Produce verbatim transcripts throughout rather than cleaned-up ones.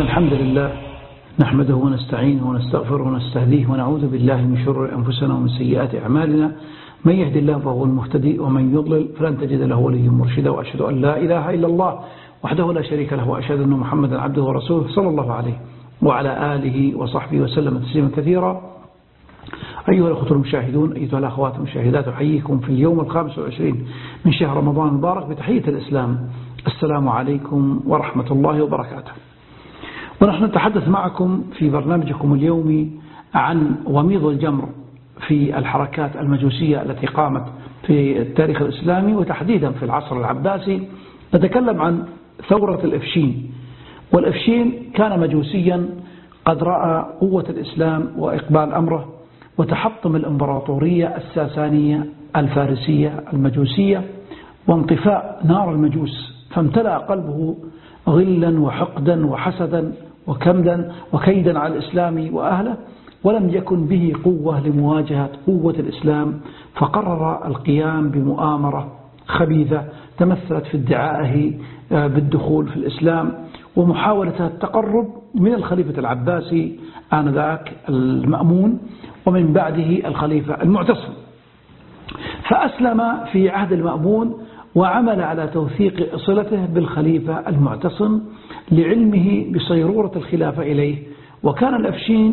الحمد لله نحمده ونستعينه ونستغفره ونستهديه ونعوذ بالله من شرور أنفسنا ومن سيئات أعمالنا. من يهد الله فهو المهتدي ومن يضلل فلن تجد له وليا مرشدا. وأشهد أن لا إله إلا الله وحده لا شريك له وأشهد أن محمدا عبده ورسوله صلى الله عليه وعلى آله وصحبه وسلم تسليما كثيرا. أيها الأخوة المشاهدون، أيها الأخوات المشاهدات، أحييكم في اليوم الخامس والعشرين من شهر رمضان المبارك بتحية الإسلام. السلام عليكم ورحمة الله وبركاته. ونحن نتحدث معكم في برنامجكم اليومي عن وميض الجمر في الحركات المجوسية التي قامت في التاريخ الإسلامي وتحديدا في العصر العباسي. نتكلم عن ثورة الإفشين. والإفشين كان مجوسيا قد رأى قوة الإسلام وإقبال أمره وتحطم الإمبراطورية الساسانية الفارسية المجوسية وانطفاء نار المجوس، فامتلأ قلبه غلا وحقدا وحسدا وكمدا وكيدا على الإسلام وأهله، ولم يكن به قوة لمواجهة قوة الإسلام، فقرر القيام بمؤامرة خبيثة تمثلت في ادعائه بالدخول في الإسلام ومحاولة التقرب من الخليفة العباسي آنذاك المأمون ومن بعده الخليفة المعتصم. فأسلم في عهد المأمون وعمل على توثيق صلته بالخليفة المعتصم لعلمه بصيرورة الخلافة إليه. وكان الأفشين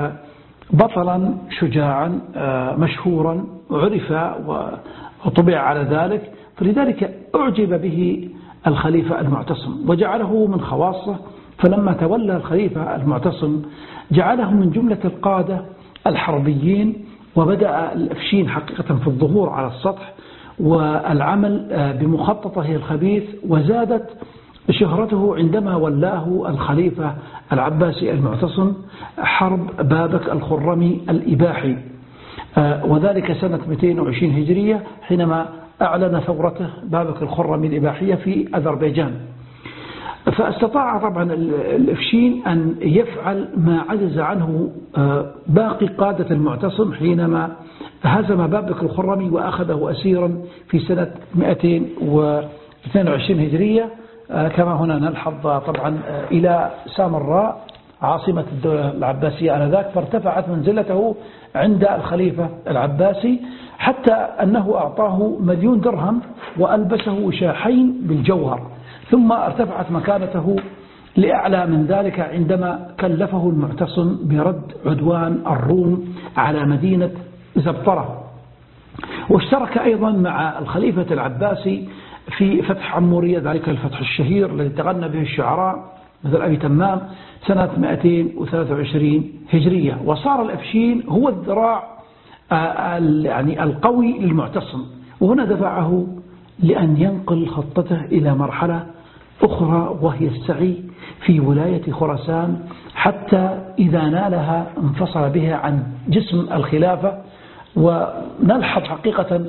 بطلا شجاعا مشهورا عرف وطبع على ذلك، فلذلك أعجب به الخليفة المعتصم وجعله من خواصه. فلما تولى الخليفة المعتصم جعله من جملة القادة الحربيين، وبدأ الأفشين حقيقة في الظهور على السطح والعمل بمخططه الخبيث، وزادت شهرته عندما ولاه الخليفة العباسي المعتصم حرب بابك الخرمي الإباحي، وذلك سنة مئتين وعشرين هجرية حينما أعلن ثورته بابك الخرمي الإباحية في أذربيجان. فاستطاع طبعا الأفشين أن يفعل ما عجز عنه باقي قادة المعتصم حينما هزم بابك الخرمي وأخذه أسيرا في سنة مئتين واثنين وعشرين هجرية، كما هنا نلحظ طبعا إلى سامراء عاصمة الدولة العباسية آنذاك، فارتفعت منزلته عند الخليفة العباسي حتى أنه أعطاه مليون درهم وألبسه وشاحين بالجوهر، ثم ارتفعت مكانته لأعلى من ذلك عندما كلفه المعتصم برد عدوان الروم على مدينة زبطرة. واشترك أيضا مع الخليفة العباسي في فتح عمورية، ذلك الفتح الشهير الذي تغنى به الشعراء مثل أبي تمام سنة مئتين وثلاثة وعشرين هجرية. وصار الأفشين هو الذراع يعني القوي للمعتصم، وهنا دفعه لأن ينقل خطته إلى مرحلة أخرى وهي السعي في ولاية خراسان، حتى إذا نالها انفصل بها عن جسم الخلافة. ونلحظ حقيقة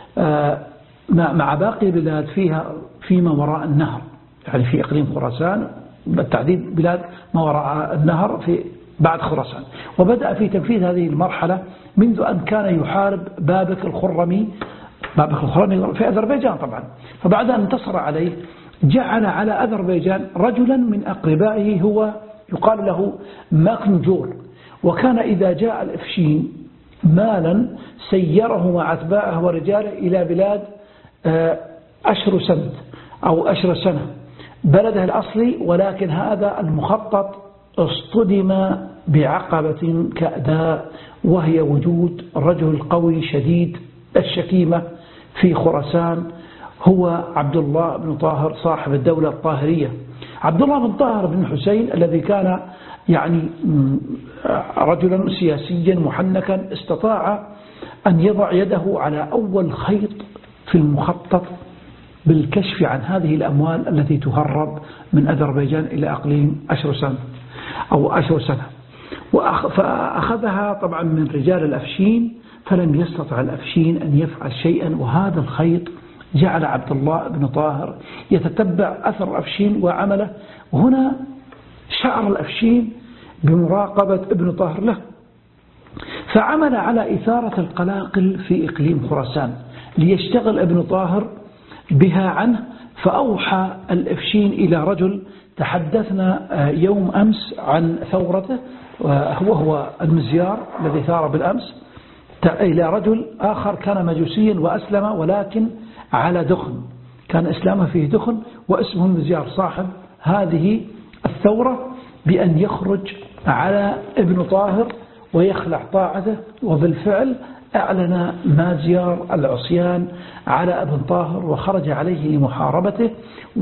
مع باقي البلاد فيها فيما وراء النهر، يعني في إقليم خراسان بالتحديد بلاد ما وراء النهر في بعد خراسان. وبدأ في تنفيذ هذه المرحلة منذ أن كان يحارب بابك الخرمي بابك الخرمي في أذربيجان طبعا. فبعد أن انتصر عليه جعل على أذربيجان رجلا من أقربائه هو يقال له ماكنجور، وكان إذا جاء الأفشين مالا سيره مع أتباعه ورجاله إلى بلاد أشر سنة أو أشر سنة بلده الأصلي، ولكن هذا المخطط اصطدم بعقبة كأداء، وهي وجود رجل قوي شديد الشكيمة في خراسان هو عبد الله بن طاهر صاحب الدولة الطاهرية. عبد الله بن طاهر بن حسين الذي كان يعني رجلا سياسيا محنكا استطاع أن يضع يده على أول خيط في المخطط بالكشف عن هذه الأموال التي تهرب من أذربيجان إلى أقليم أشر سنة أو أشر سنة، فأخذها طبعا من رجال الأفشين، فلم يستطع الأفشين أن يفعل شيئا. وهذا الخيط جعل عبد الله بن طاهر يتتبع أثر الأفشين وعمله. وهنا شعر الأفشين بمراقبة ابن طاهر له، فعمل على إثارة القلاقل في إقليم خراسان ليشتغل ابن طاهر بها عنه. فأوحى الأفشين إلى رجل تحدثنا يوم أمس عن ثورته، وهو المزيار الذي ثار بالأمس إلى رجل آخر كان مجوسيا وأسلم ولكن على دخن، كان إسلامه فيه دخن واسمه المزيار صاحب هذه الثورة، بأن يخرج على ابن طاهر ويخلع طاعته. وبالفعل أعلن مازيار العصيان على ابن طاهر وخرج عليه لمحاربته،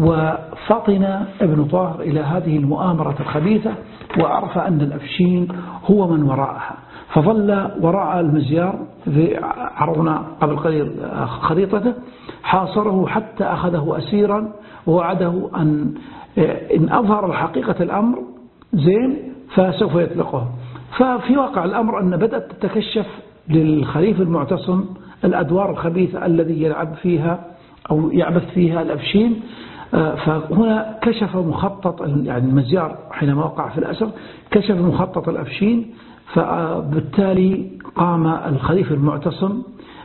وفطن ابن طاهر إلى هذه المؤامرة الخبيثة وعرف أن الأفشين هو من وراءها، فظل وراء المزيار. عرضنا قبل قليل خريطته، حاصره حتى أخذه أسيرا ووعده أن إن أظهر الحقيقة الأمر زين فسوف يطلقه. ففي واقع الأمر أن بدأت تتكشف للخليفة المعتصم الأدوار الخبيثة الذي يلعب فيها أو يعبث فيها الأفشين. فهنا كشف مخطط، يعني المزيار حينما وقع في الأسر كشف مخطط الأفشين، فبالتالي قام الخليفة المعتصم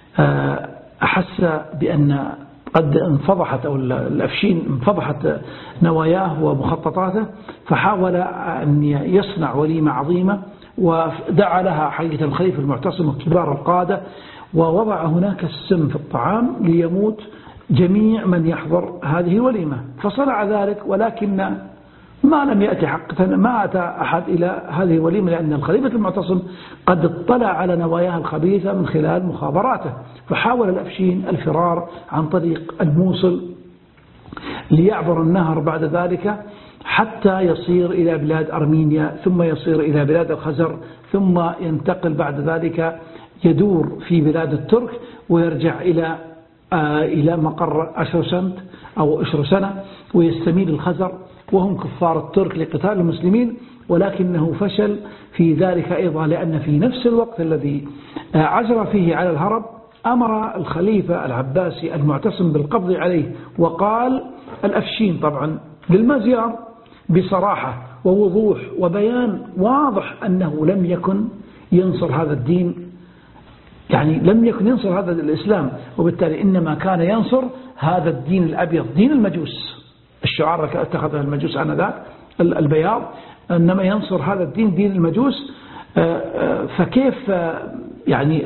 أحس بأن قد انفضحت أو الأفشين انفضحت نواياه ومخططاته، فحاول أن يصنع وليمة عظيمة ودعا لها حقيقة الخليفة المعتصم وكبار القادة، ووضع هناك السم في الطعام ليموت جميع من يحضر هذه الوليمة. فصنع ذلك، ولكن ما لم يأتي حقا ما أتى أحد إلى هذه الوليمة، لأن الخليفة المعتصم قد اطلع على نواياه الخبيثة من خلال مخابراته. فحاول الأفشين الفرار عن طريق الموصل ليعبر النهر بعد ذلك حتى يصير إلى بلاد أرمينيا، ثم يصير إلى بلاد الخزر، ثم ينتقل بعد ذلك يدور في بلاد الترك ويرجع إلى إلى مقر أشرسنت أو أشرسنة ويستميل الخزر، وهم كفار الترك لقتال المسلمين. ولكنه فشل في ذلك أيضا، لأن في نفس الوقت الذي عزم فيه على الهرب أمر الخليفة العباسي المعتصم بالقبض عليه، وقال الأفشين طبعا للمزيار بصراحة ووضوح وبيان واضح أنه لم يكن ينصر هذا الدين، يعني لم يكن ينصر هذا الإسلام، وبالتالي إنما كان ينصر هذا الدين الأبيض، دين المجوس. الشعار اتخذها المجوس آنذاك البياض، إنما ينصر هذا الدين دين المجوس. فكيف يعني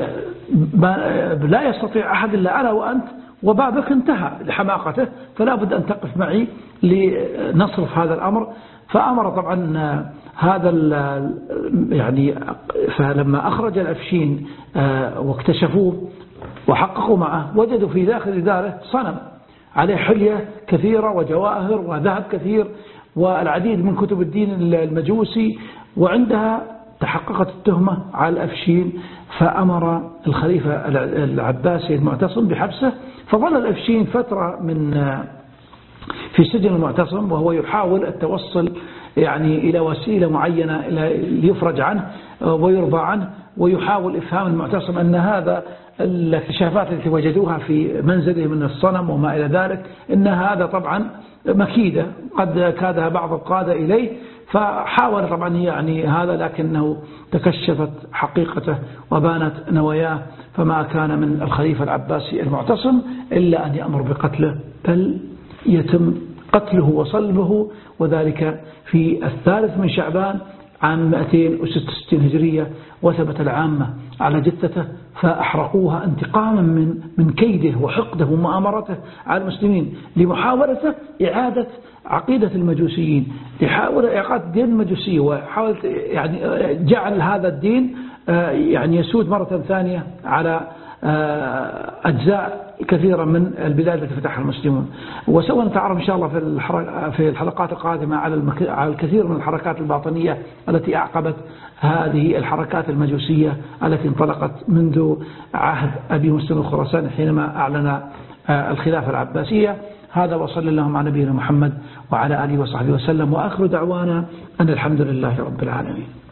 لا يستطيع أحد إلا أنا وأنت، وبابك انتهى لحماقته، فلا بد أن تقف معي لنصرف هذا الأمر. فأمر طبعا هذا يعني فلما أخرج الأفشين واكتشفوه وحققوا معه، وجدوا في داخل داره صنم عليه حلية كثيرة وجواهر وذهب كثير والعديد من كتب الدين المجوسي، وعندها تحققت التهمة على الأفشين. فأمر الخليفة العباسي المعتصم بحبسه، فظل الأفشين فترة من في سجن المعتصم وهو يحاول التوصل يعني إلى وسيلة معينة ليفرج عنه ويرضى عنه، ويحاول إفهام المعتصم أن هذا الاكتشافات التي وجدوها في منزله من الصنم وما إلى ذلك إن هذا طبعا مكيدة قد كادها بعض القادة إليه. فحاول طبعا يعني هذا، لكنه تكشفت حقيقته وبانت نواياه، فما كان من الخليفة العباسي المعتصم إلا أن يأمر بقتله، بل يتم قتله وصلبه، وذلك في الثالث من شعبان عام مئتين وستة وستين هجرية. وثبت العامة على جثته فأحرقوها انتقاما من من كيده وحقده ومؤامرته على المسلمين، لمحاولة إعادة عقيدة المجوسيين، لحاول إعادة الدين المجوسي، وحاول يعني جعل هذا الدين يعني يسود مرة ثانية على أجزاء كثيرة من البلاد التي فتحها المسلمون. وسوف نتعرف إن شاء الله في في الحلقات القادمة على على الكثير من الحركات الباطنية التي أعقبت هذه الحركات المجوسية التي انطلقت منذ عهد أبي مسلم الخراساني حينما أعلن الخلافة العباسية. هذا وصلى اللهم على نبينا محمد وعلى آله وصحبه وسلم، وآخر دعوانا أن الحمد لله رب العالمين.